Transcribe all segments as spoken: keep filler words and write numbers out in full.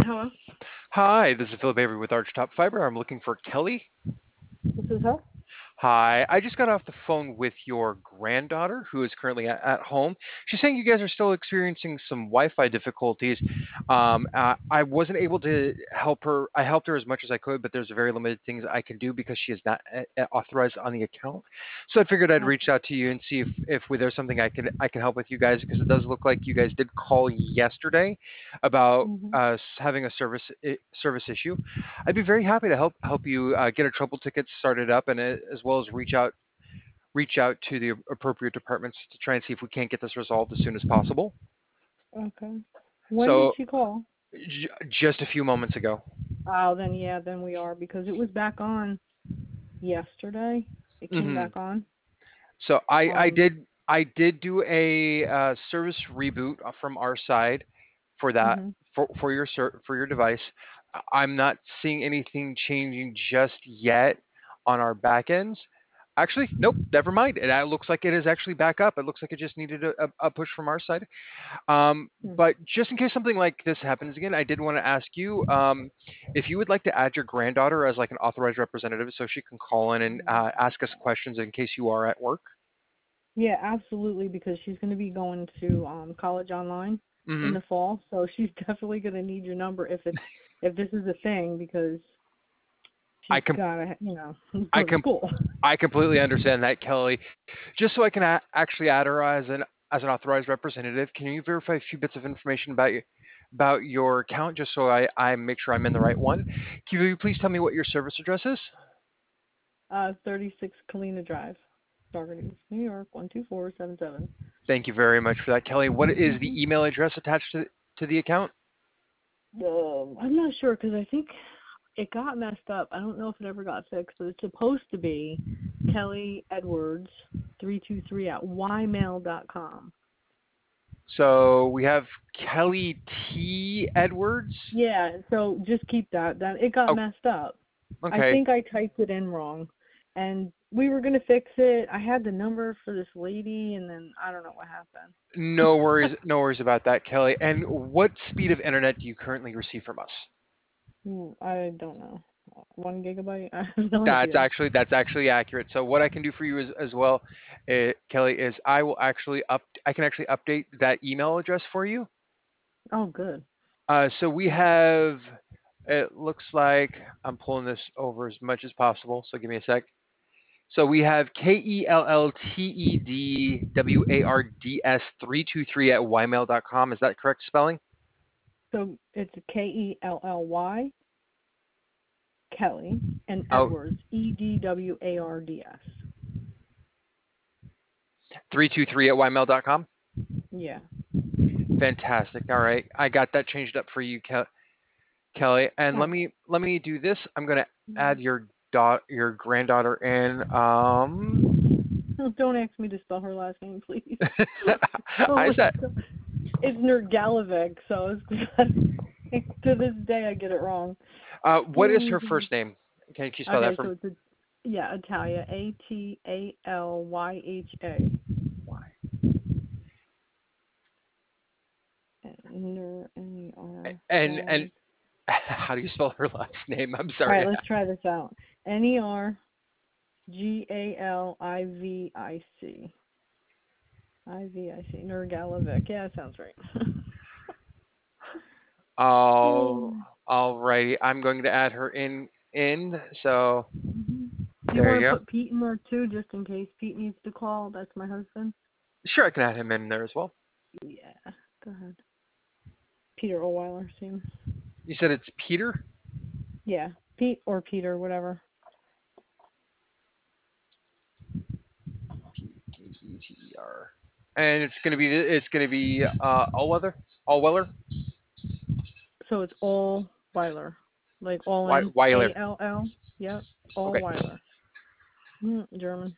Hello, Hi, this is Philip Avery with Archtop Fiber. I'm looking for Kelly. this is her. Hi, I just got off the phone with your granddaughter who is currently at, at home. She's saying you guys are still experiencing some Wi-Fi difficulties. Um, uh, I wasn't able to help her. I helped her as much as I could, but there's very limited things I can do because she is not uh, uh, authorized on the account. So I figured I'd reach Okay. out to you and see if, if there's something I can I can help with you guys because it does look like you guys did call yesterday about hmm us having a service i- service issue. I'd be very happy to help help you uh, get a trouble ticket started up, and uh, as well as reach out reach out to the appropriate departments to try and see if we can't get this resolved as soon as possible. Okay. When did So, she call? j- just a few moments ago. Oh, then yeah, then we are because it was back on yesterday. It came hmm back on. So I I Um. did I did do a uh, service reboot from our side for that hmm for for your ser- for your device. I'm not seeing anything changing just yet on our back ends. Actually, nope, never mind. It uh, looks like it is actually back up. It looks like it just needed a, a a push from our side. Um, but just in case something like this happens again, I did want to ask you um, if you would like to add your granddaughter as like an authorized representative so she can call in and uh, ask us questions in case you are at work. Yeah, absolutely. Because she's going to be going to um college online in hmm the fall, so she's definitely going to need your number if it's if this is a thing because I she's com- got to you know I go to com- school. I completely understand that, Kelly. Just so I can a- actually add her as an as an authorized representative, can you verify a few bits of information about you about your account, just so I, I make sure I'm in the right one? Can you please tell me what your service address is? Uh, thirty-six Kalina Drive, Saugerties, New York one two four seven seven. Thank you very much for that, Kelly. What is Mm-hmm. the email address attached to to the account? Um, I'm not sure because I think it got messed up. I don't know if it ever got fixed, but it's supposed to be Kelly Edwards three two three at ymail dot com. So we have Kelly T. Edwards. Yeah, so just keep that. That it got Oh, messed up. I okay. think I typed it in wrong, and we were gonna fix it. I had the number for this lady, and then I don't know what happened. No worries, no worries about that, Kelly. And what speed of internet do you currently receive from us? Ooh, I don't know. One gigabyte? I have no That's idea. actually that's actually accurate. So what I can do for you is, as well, uh, Kelly, is I will actually up I can actually update that email address for you. Oh, good. Uh, so we have it looks like I'm pulling this over as much as possible. So give me a sec. So we have K E L L T E D W A R D S three two three at ymail dot com. Is that correct spelling? So it's K E L L Y Kelly and Oh, Edwards E D W A R D S. three two three at ymail dot com. Yeah. Fantastic. All right. I got that changed up for you, Ke- Kelly. And let Okay. me let me do this. I'm going to add your dot your granddaughter in. Um Don't ask me to spell her last name, please. I Oh, said it's Nergalovic, so it's, to this day I get it wrong. uh what is her first name? Can you spell that Okay, for so me? it's a, yeah, Italia, A T A L Y H A. Ner, N E R, And and Gal. how do you spell her last name? I'm All right, sorry. let's try this out. N E R G A L I V I C. I V I C. Nergalovic. Yeah, that sounds right. All Um, alrighty. I'm going to add her in in. So mhm. Do you there want you to go. put Pete in there too, just in case Pete needs to call? That's my husband. Sure, I can add him in there as well. Yeah, go ahead. Peter Olweiler, same. You said it's Peter? Yeah, Pete or Peter, whatever. P E T E R. And it's gonna be it's gonna be uh Allweather? Allweller? So it's Allweiler, like all Why in Weiler. A L L. Yep, Okay. Allweiler. Mm, German.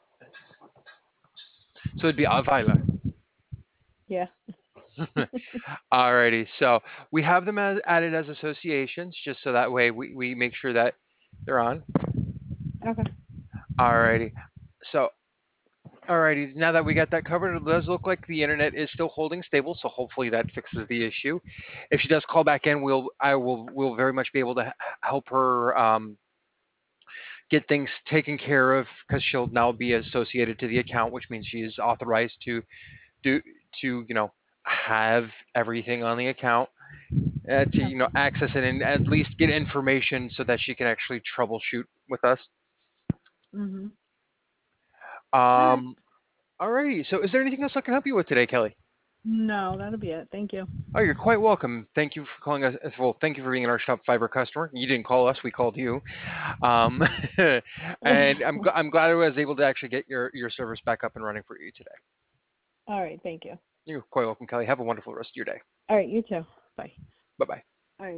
So it'd be Weiler. Yeah. Alrighty. So we have them as, added as associations just so that way we, we make sure that they're on. Okay. Alrighty. So Alrighty, now that we got that covered, it does look like the internet is still holding stable, so hopefully that fixes the issue. If she does call back in, we'll I will will very much be able to h- help her um, get things taken care of because she'll now be associated to the account, which means she is authorized to do to you know have everything on the account uh, to you know Okay. access it and at least get information so that she can actually troubleshoot with us. Mhm. All right. Um, alrighty, so is there anything else I can help you with today, Kelly? No, that'll be it. Thank you. Oh, you're quite welcome. Thank you for calling us. Well, thank you for being an Archtop Fiber customer. You didn't call us; we called you. Um, and I'm gl- I'm glad I was able to actually get your your service back up and running for you today. All right. Thank you. You're quite welcome, Kelly. Have a wonderful rest of your day. All right. You too. Bye. Bye bye.